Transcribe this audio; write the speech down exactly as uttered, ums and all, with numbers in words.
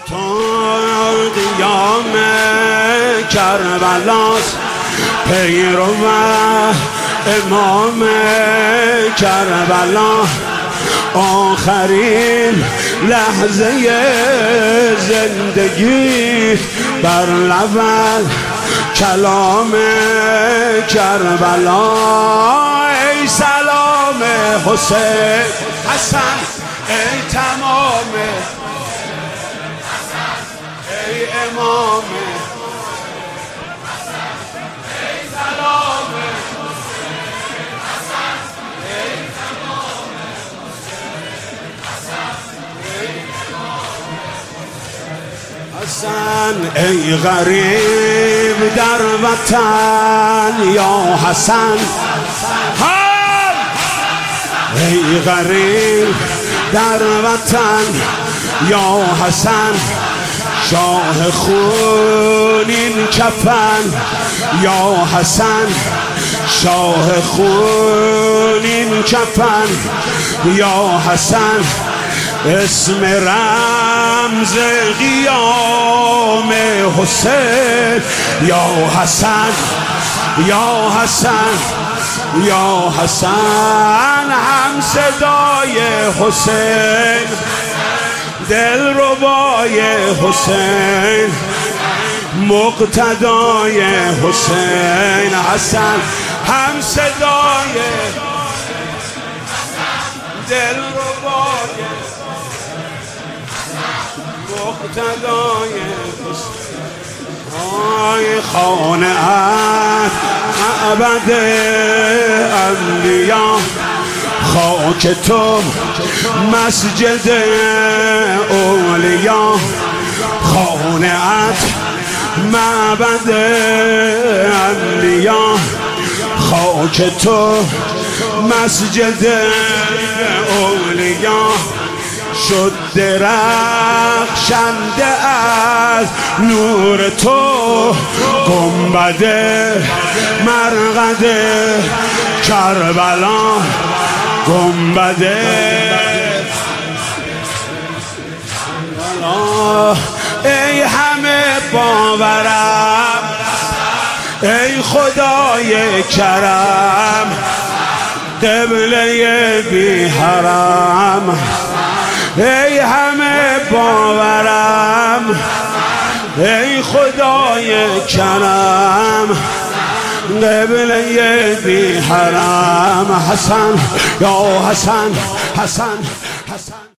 تو قیام کربلاست، پیرو امام کربلا، آخرین لحظه زندگی بر لب کلام کربلا. ای سلام حسین حسن، ای تمام، ای امام، ای سلام حسن، ای غریب در وطن یا حسن، ای غریب در وطن یا حسن، شاه خونین کفن یا حسن، شاه خونین کفن یا حسن، اسم رمز قیام حسین یا حسن، یا حسن، یا حسن، هم صدای حسین، دلربای حسین، مقتدای حسین. حسن هم صدای دلربای مقتدای حسین. آی خانه معبد انبیا، خاک تو مسجد اولیا، خانه‌ات معبد انبیا، خاک تو مسجد اولیا، شد درخشنده از نور تو گنبد مرقد کربلا، گنبد کربلا. ای همه باورم، ای خدای کرم، قبله بی حرم، ای همه باورم، ای خدای کرم، قبله بی حرم. حسن یا حسن، حسن